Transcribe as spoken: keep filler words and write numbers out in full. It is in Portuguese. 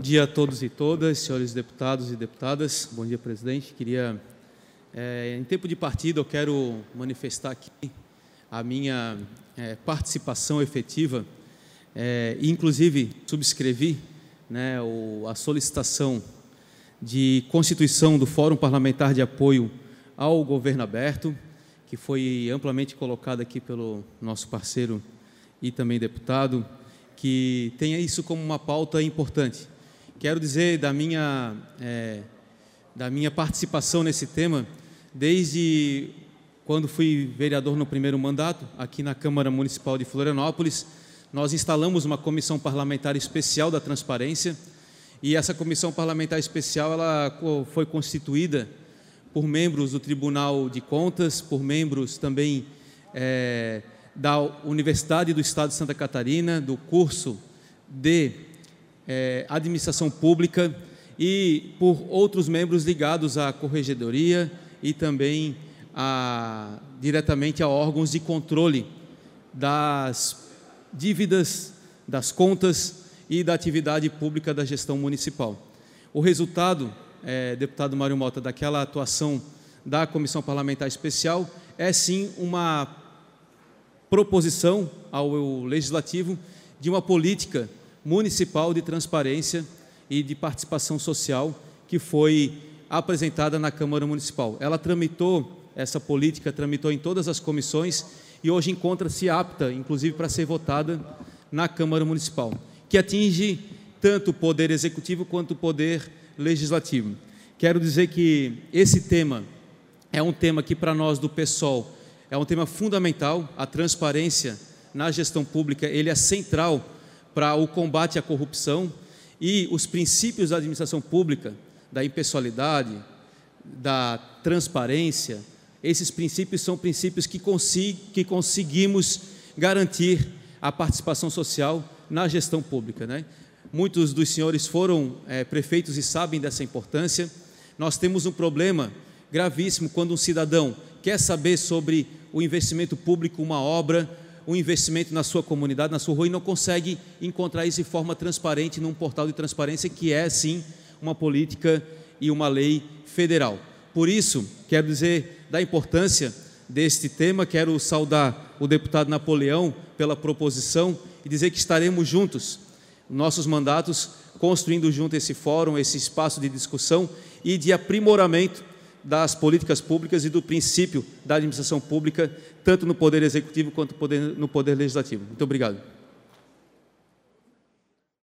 dia a todos e todas, senhores deputados e deputadas. Bom dia, presidente. Queria, é, em tempo de partido, eu quero manifestar aqui a minha é, participação efetiva, é, e inclusive subscrevi né, o, a solicitação de constituição do Fórum Parlamentar de Apoio ao Governo Aberto, que foi amplamente colocada aqui pelo nosso parceiro e também deputado, que tenha isso como uma pauta importante. Quero dizer da minha, é, da minha participação nesse tema, desde quando fui vereador no primeiro mandato, aqui na Câmara Municipal de Florianópolis, nós instalamos uma comissão parlamentar especial da transparência, e essa comissão parlamentar especial ela foi constituída por membros do Tribunal de Contas, por membros também é, da Universidade do Estado de Santa Catarina, do curso de é, Administração Pública e por outros membros ligados à Corregedoria e também a, diretamente a órgãos de controle das dívidas, das contas e da atividade pública da gestão municipal. O resultado, é, deputado Mário Mota, daquela atuação da Comissão Parlamentar Especial é sim uma proposição ao Legislativo de uma política municipal de transparência e de participação social que foi apresentada na Câmara Municipal. Ela tramitou, essa política tramitou em todas as comissões e hoje encontra-se apta, inclusive, para ser votada na Câmara Municipal, que atinge tanto o Poder Executivo quanto o Poder Legislativo. Quero dizer que esse tema é um tema que, para nós do PSOL, é um tema fundamental. A transparência na gestão pública ele é central para o combate à corrupção e os princípios da administração pública, da impessoalidade, da transparência, esses princípios são princípios que, consig, que conseguimos garantir a participação social na gestão pública, né? Muitos dos senhores foram é, prefeitos e sabem dessa importância. Nós temos um problema gravíssimo quando um cidadão quer saber sobre o investimento público, uma obra, um investimento na sua comunidade, na sua rua, e não consegue encontrar isso de forma transparente num portal de transparência que é, sim, uma política e uma lei federal. Por isso, quero dizer da importância deste tema, quero saudar o deputado Napoleão pela proposição e dizer que estaremos juntos, nossos mandatos, construindo junto esse fórum, esse espaço de discussão e de aprimoramento das políticas públicas e do princípio da administração pública, tanto no Poder Executivo quanto no Poder Legislativo. Muito obrigado.